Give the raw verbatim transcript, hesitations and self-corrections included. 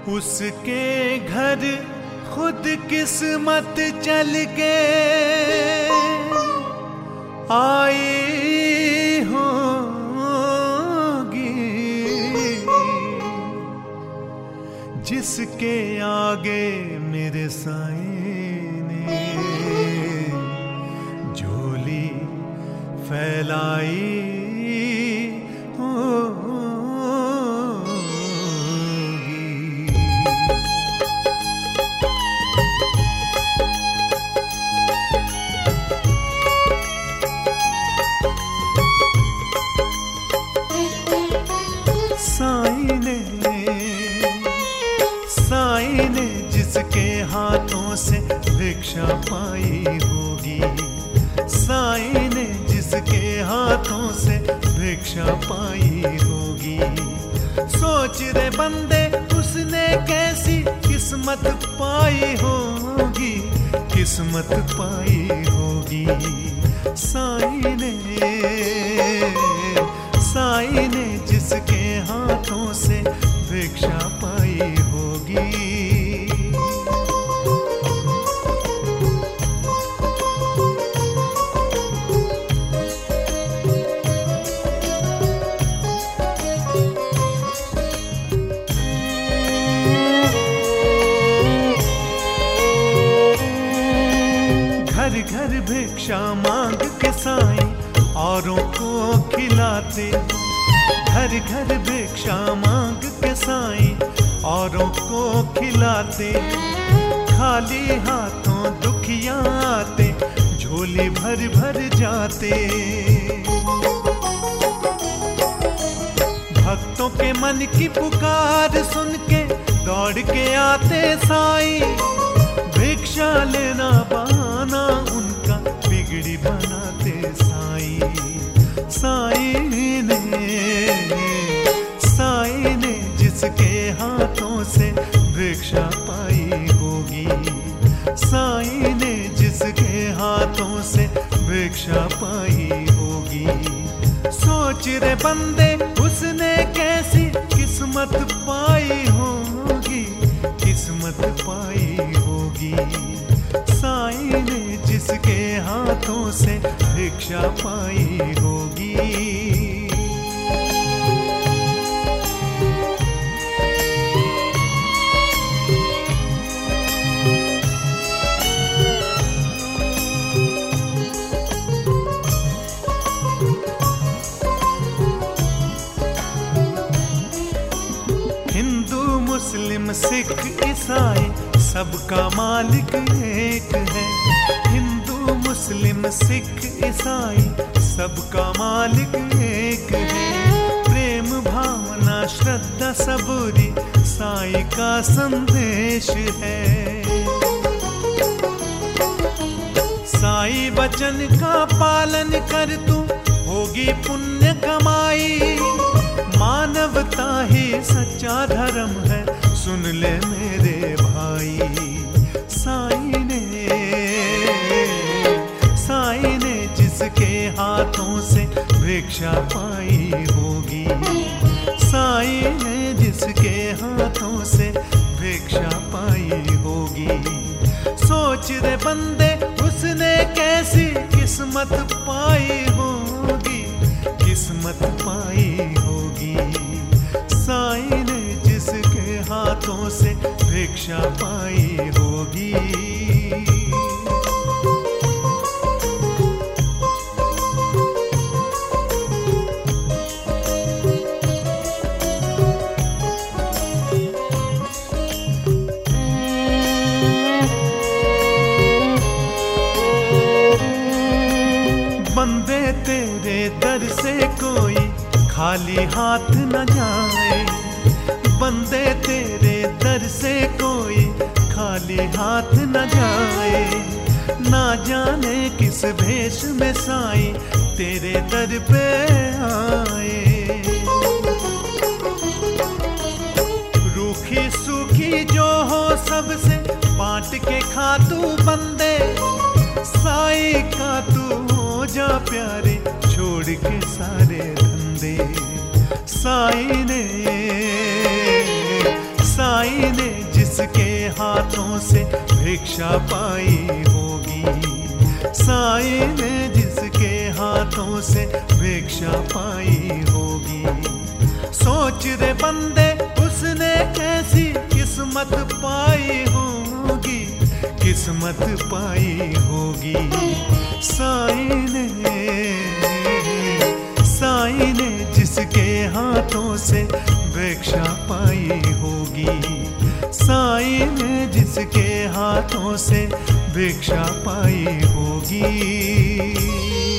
उसके घर खुद किस्मत चल के आई होगी, जिसके आगे मेरे साईं ने झोली फैलाई साईं ने, साईं ने जिसके हाथों से भिक्षा पाई होगी, साईं ने जिसके हाथों से भिक्षा पाई होगी। सोच रे बंदे उसने कैसी किस्मत पाई होगी, किस्मत पाई होगी। साईं ने, साईं ने जिसके हाथों से भिक्षा पाई होगी। घर घर भिक्षा मांग के साईं औरों को खिलाते, घर घर भिक्षा मांग के साईं औरों को खिलाते। खाली हाथों दुखिया आते, झोली भर भर जाते। भक्तों के मन की पुकार सुन के दौड़ के आते साईं, भिक्षा लेना बहाना उनका बिगड़ी बनाते साईं। साईं ने, साईं ने जिसके हाथों से भिक्षा पाई होगी, साईं ने जिसके हाथों से भिक्षा पाई होगी। सोच रे बंदे उसने कैसी किस्मत पाई होगी, किस्मत पाई होगी। साईं ने जिसके हाथों से भिक्षा पाई होगी। हिंदू मुस्लिम सिख ईसाई सबका मालिक एक है। हिंदू मुस्लिम सिख ईसाई सबका मालिक एक है। प्रेम भावना श्रद्धा सबूरी साईं का संदेश है। साईं वचन का पालन कर तू होगी पुण्य कमाई। मानवता ही सच्चा धर्म है, सुन ले मेरे भाई। साईं ने, साईं ने जिसके हाथों से भिक्षा पाई होगी, साईं ने जिसके हाथों से भिक्षा पाई होगी। सोच रे बंदे उसने कैसी किस्मत पाई होगी, किस्मत पाई होगी। साईं ने जिसके हाथों से भिक्षा पाई होगी। बंदे तेरे दर से कोई खाली हाथ न जाए। बंदे तेरे दर से कोई खाली हाथ न जाए। ना जाने किस भेष में साईं तेरे दर पे आए। रूखी सूखी जो हो सबसे बांट के खा तू बंदे। साईं का तू हो जा प्यारे, छोड़ के सारे धंधे। साईं ने, साईं ने भिक्षा पाई होगी। साईं ने जिसके हाथों से भिक्षा पाई होगी। सोच रे बंदे उसने कैसी किस्मत पाई होगी, किस्मत पाई होगी। साईं ने साईं ने जिसके हाथों से भिक्षा पाई होगी। साईं ने जिसके हाथों से भिक्षा पाई होगी।